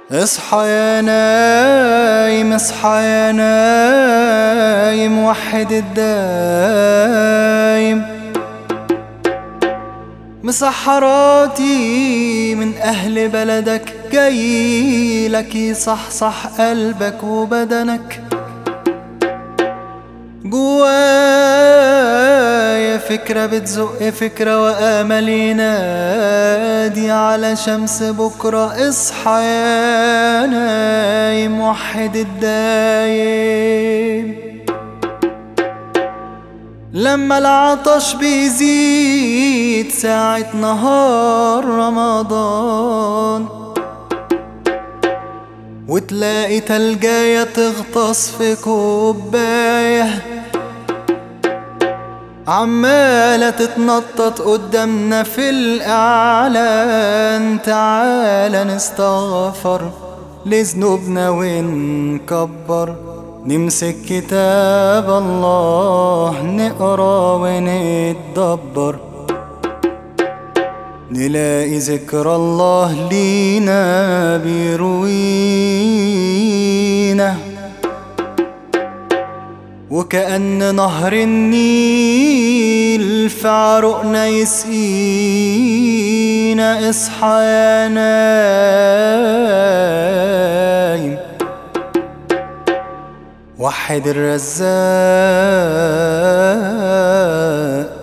اصحى يا نايم، اصحى يا نايم، وحد الدايم. مسحراتي من أهل بلدك جايلك يصحصح قلبك وبدنك. جوايا فكرة بتزق فكرة وآمل ينادي على شمس بكرة. اصحى يا نايم، وحد الدايم. لما العطش بيزيد ساعة نهار رمضان، وتلاقي تلجاية تغطس في كوباية عمالة تتنطط قدامنا في الإعلان. تعالى نستغفر لذنوبنا ونكبر، نمسك كتاب الله نقرا ونتدبر، نلاقي ذكر الله لينا بيروينا. وكأن نهر النيل في عروقنا يسقينا. اصحى يا نايم، وحد الرزاق.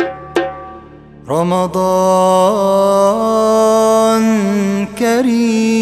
رمضان كريم.